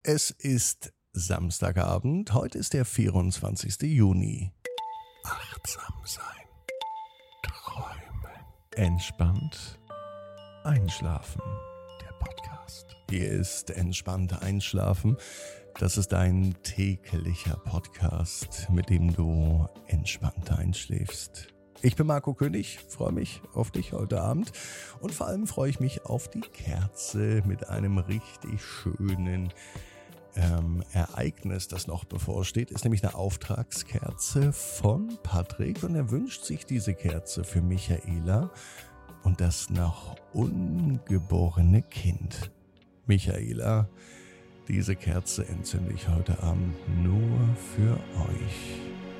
Es ist Samstagabend, heute ist der 24. Juni. Achtsam sein, träumen, entspannt einschlafen. Der Podcast. Hier ist Entspannt Einschlafen. Das ist ein täglicher Podcast, mit dem du entspannt einschläfst. Ich bin Marco König, freue mich auf dich heute Abend und vor allem freue ich mich auf die Kerze mit einem richtig schönen Ereignis, das noch bevorsteht, ist nämlich eine Auftragskerze von Patrick und er wünscht sich diese Kerze für Michaela und das noch ungeborene Kind. Michaela, diese Kerze entzünde ich heute Abend nur für euch.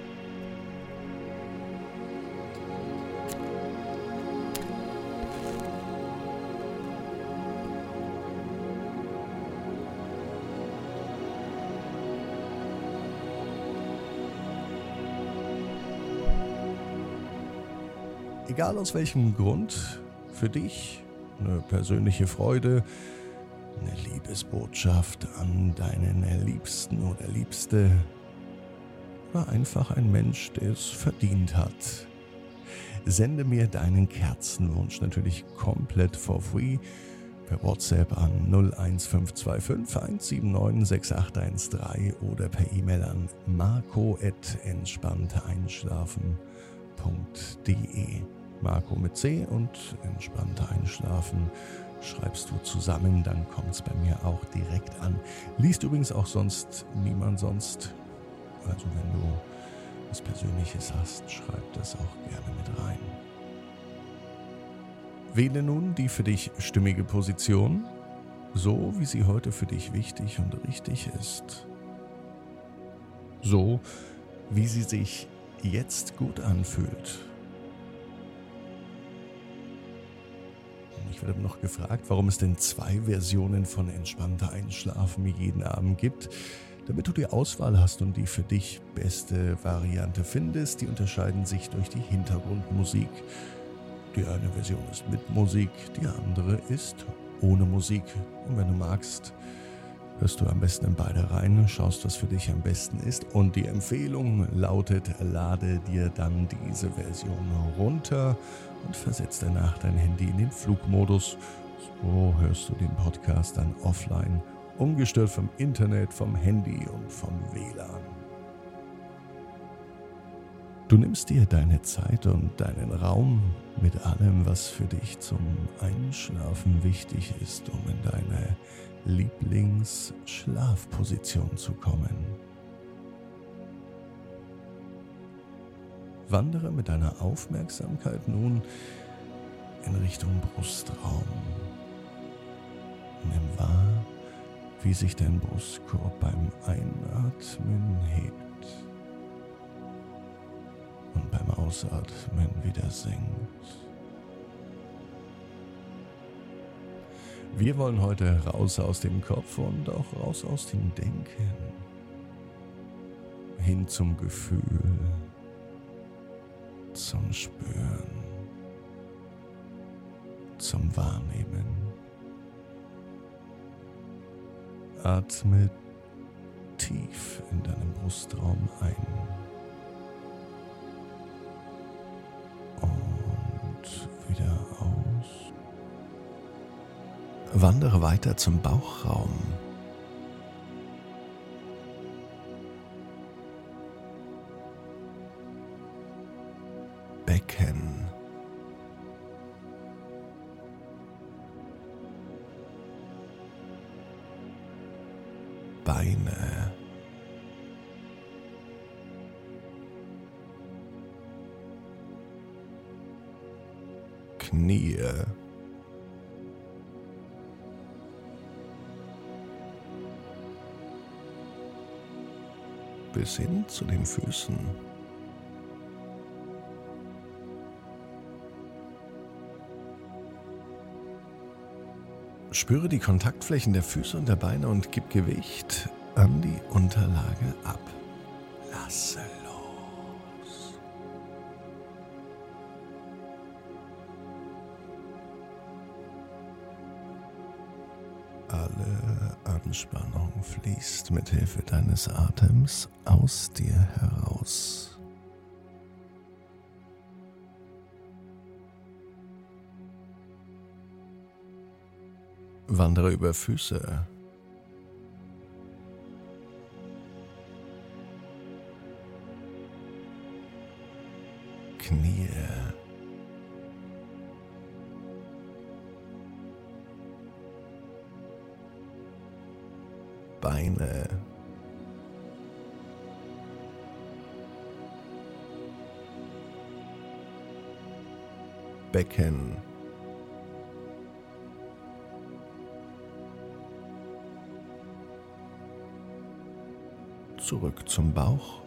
Egal aus welchem Grund, für dich eine persönliche Freude, eine Liebesbotschaft an deinen Liebsten oder Liebste oder einfach ein Mensch, der es verdient hat. Sende mir deinen Kerzenwunsch natürlich komplett for free per WhatsApp an 01525 179 6813 oder per E-Mail an marco@entspannteinschlafen.de. Marco mit C und entspannter Einschlafen schreibst du zusammen, dann kommt es bei mir auch direkt an. Liest übrigens auch sonst niemand sonst. Also wenn du was Persönliches hast, schreib das auch gerne mit rein. Wähle nun die für dich stimmige Position, so wie sie heute für dich wichtig und richtig ist. So wie sie sich jetzt gut anfühlt. Ich werde noch gefragt, warum es denn 2 Versionen von entspannter Einschlafen jeden Abend gibt. Damit du die Auswahl hast und die für dich beste Variante findest, die unterscheiden sich durch die Hintergrundmusik. Die eine Version ist mit Musik, die andere ist ohne Musik. Und wenn du magst, hörst du am besten in beide rein, schaust, was für dich am besten ist. Und die Empfehlung lautet, lade dir dann diese Version runter und versetz danach dein Handy in den Flugmodus. So hörst du den Podcast dann offline, ungestört vom Internet, vom Handy und vom WLAN. Du nimmst dir deine Zeit und deinen Raum mit allem, was für dich zum Einschlafen wichtig ist, um in deine Lieblingsschlafposition zu kommen. Wandere mit deiner Aufmerksamkeit nun in Richtung Brustraum. Nimm wahr, wie sich dein Brustkorb beim Einatmen hebt und beim Ausatmen wieder senkt. Wir wollen heute raus aus dem Kopf und auch raus aus dem Denken, hin zum Gefühl, zum Spüren, zum Wahrnehmen. Atme tief in deinem Brustraum ein und wieder aus. Wandere weiter zum Bauchraum. Becken. Beine. Knie. Bis hin zu den Füßen. Spüre die Kontaktflächen der Füße und der Beine und gib Gewicht an die Unterlage ab. Lasse los. Alle Anspannung fließt mit Hilfe deines Atems aus dir heraus. Wandere über Füße, Knie, Beine, Becken, zurück zum Bauch,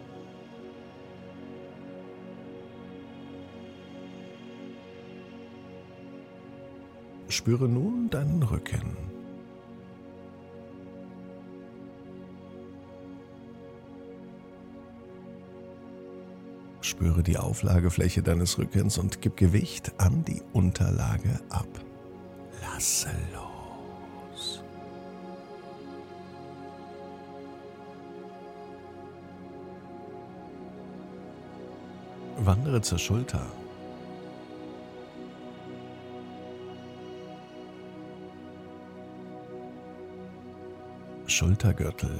spüre nun deinen Rücken. Spüre die Auflagefläche deines Rückens und gib Gewicht an die Unterlage ab. Lasse los. Wandere zur Schulter. Schultergürtel.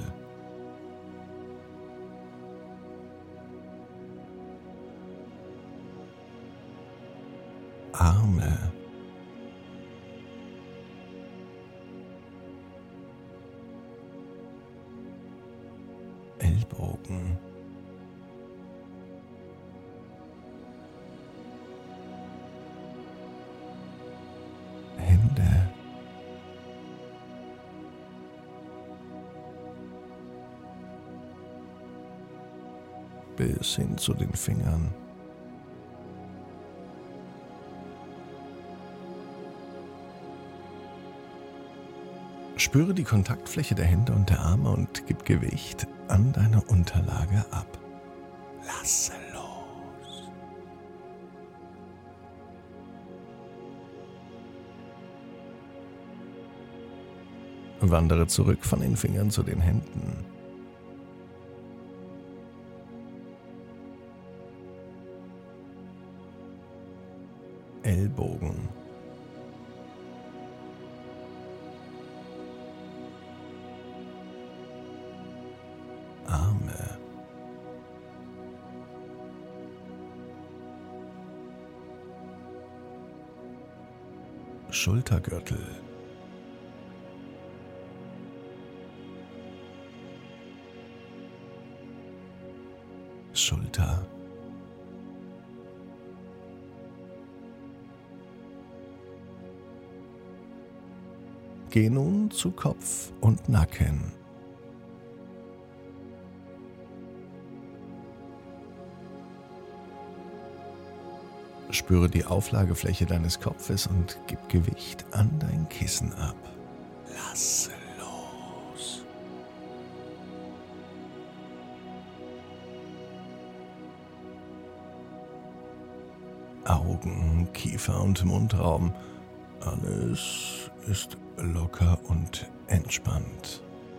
Arme, Ellbogen, Hände, bis hin zu den Fingern. Spüre die Kontaktfläche der Hände und der Arme und gib Gewicht an deine Unterlage ab. Lasse los. Wandere zurück von den Fingern zu den Händen. Ellbogen. Arme, Schultergürtel, Schulter, geh nun zu Kopf und Nacken. Spüre die Auflagefläche deines Kopfes und gib Gewicht an dein Kissen ab. Lasse los. Augen, Kiefer und Mundraum. Alles ist locker und entspannt.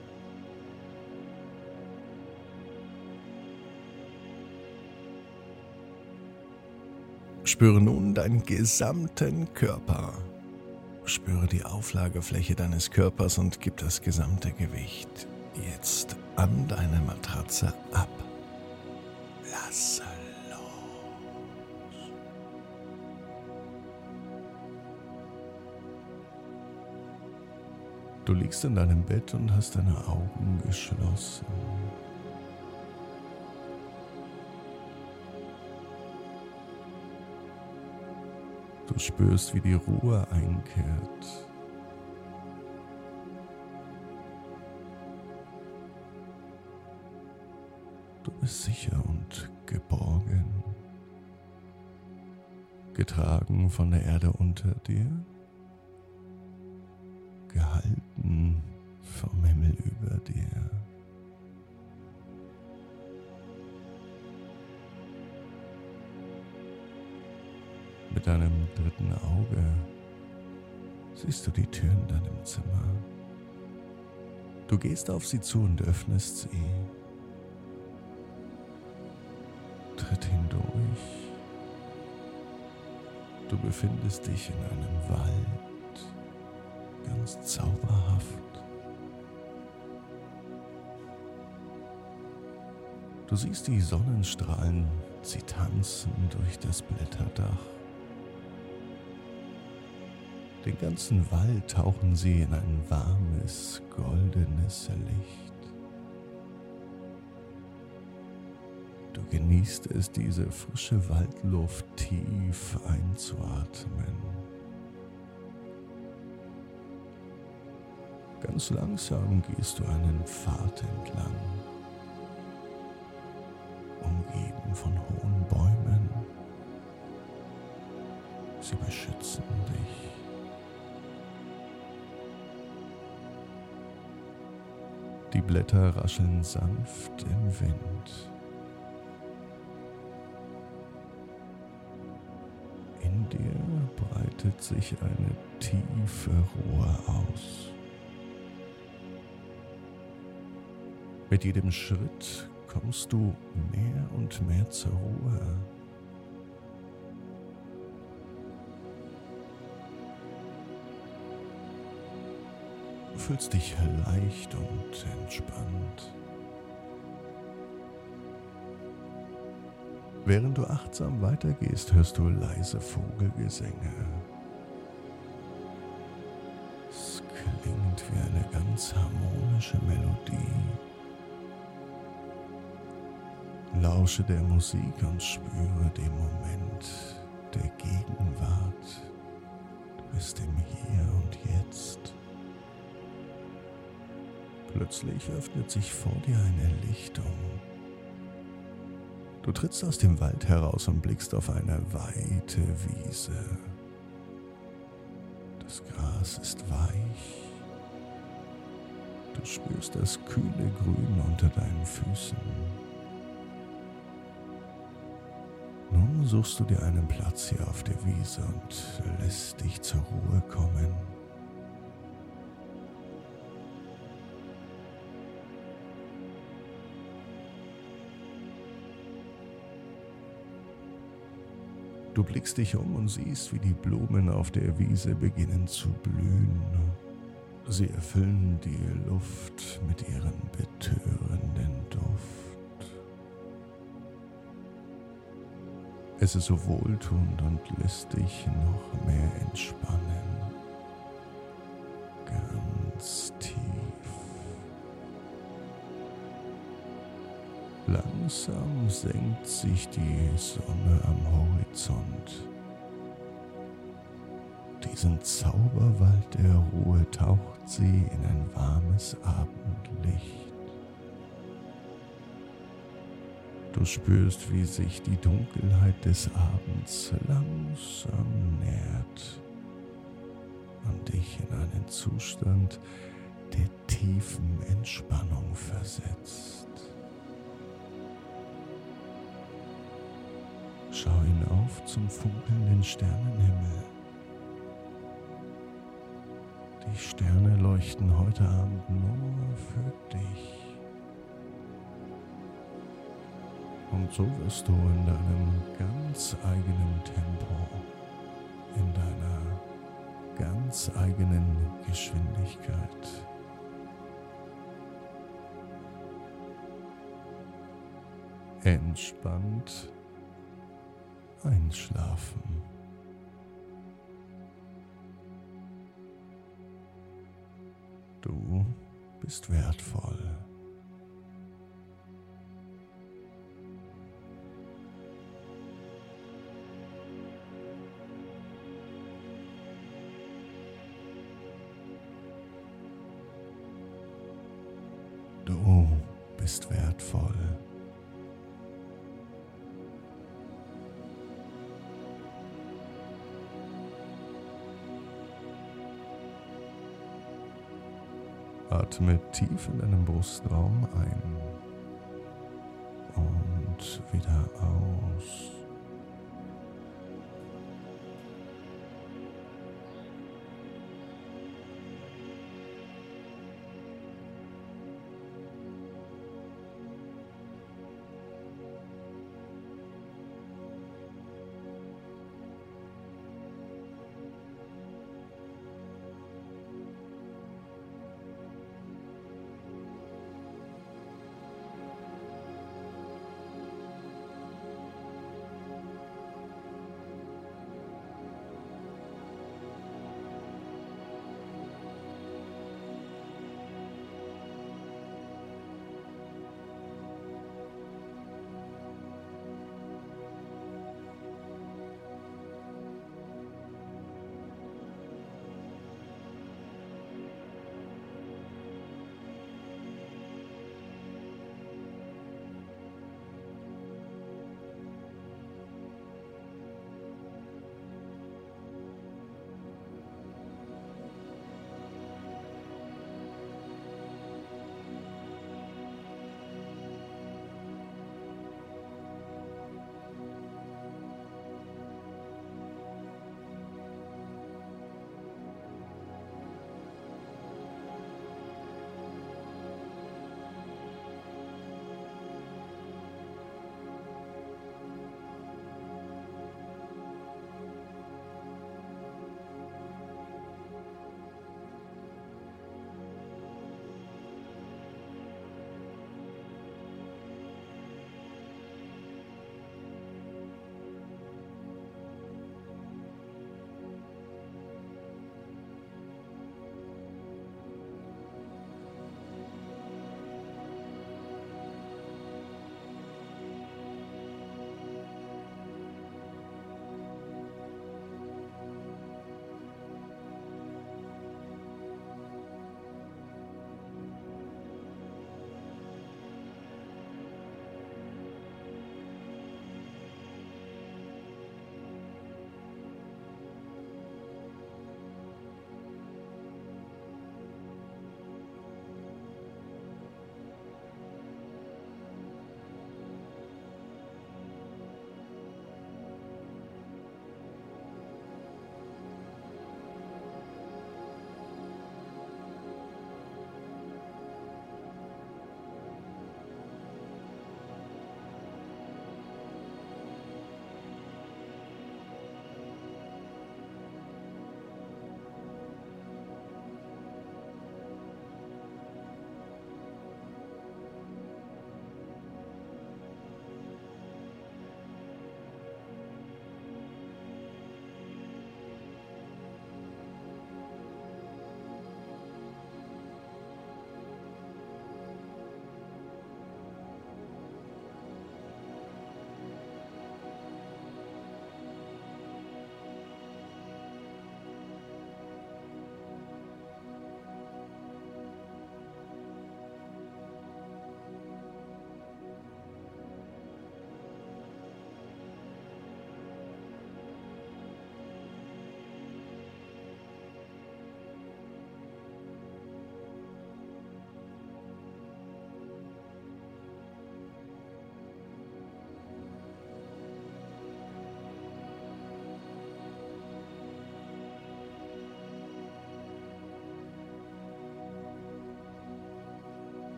Spüre nun deinen gesamten Körper. Spüre die Auflagefläche deines Körpers und gib das gesamte Gewicht jetzt an deine Matratze ab. Lasse los. Du liegst in deinem Bett und hast deine Augen geschlossen. Du spürst, wie die Ruhe einkehrt. Du bist sicher und geborgen, getragen von der Erde unter dir, gehalten vom Himmel über dir. Mit deinem dritten Auge siehst du die Tür in deinem Zimmer. Du gehst auf sie zu und öffnest sie. Tritt hindurch. Du befindest dich in einem Wald, ganz zauberhaft. Du siehst die Sonnenstrahlen, sie tanzen durch das Blätterdach. Den ganzen Wald tauchen sie in ein warmes, goldenes Licht. Du genießt es, diese frische Waldluft tief einzuatmen. Ganz langsam gehst du einen Pfad entlang, umgeben von hohen Bäumen. Sie beschützen dich. Die Blätter rascheln sanft im Wind. In dir breitet sich eine tiefe Ruhe aus. Mit jedem Schritt kommst du mehr und mehr zur Ruhe. Du fühlst dich leicht und entspannt. Während du achtsam weitergehst, hörst du leise Vogelgesänge. Es klingt wie eine ganz harmonische Melodie. Lausche der Musik und spüre den Moment der Gegenwart. Du bist im Hier und Jetzt. Plötzlich öffnet sich vor dir eine Lichtung. Du trittst aus dem Wald heraus und blickst auf eine weite Wiese. Das Gras ist weich. Du spürst das kühle Grün unter deinen Füßen. Nun suchst du dir einen Platz hier auf der Wiese und lässt dich zur Ruhe kommen. Du blickst dich um und siehst, wie die Blumen auf der Wiese beginnen zu blühen. Sie erfüllen die Luft mit ihrem betörenden Duft. Es ist so wohltuend und lässt dich noch mehr entspannen. Ganz tief. Langsam senkt sich die Sonne am Horizont. Diesen Zauberwald der Ruhe taucht sie in ein warmes Abendlicht. Du spürst, wie sich die Dunkelheit des Abends langsam nähert und dich in einen Zustand der tiefen Entspannung versetzt. Schau hinauf zum funkelnden Sternenhimmel. Die Sterne leuchten heute Abend nur für dich. Und so wirst du in deinem ganz eigenen Tempo, in deiner ganz eigenen Geschwindigkeit entspannt einschlafen. Du bist wertvoll. Du bist wertvoll. Atme tief in deinem Brustraum ein und wieder aus.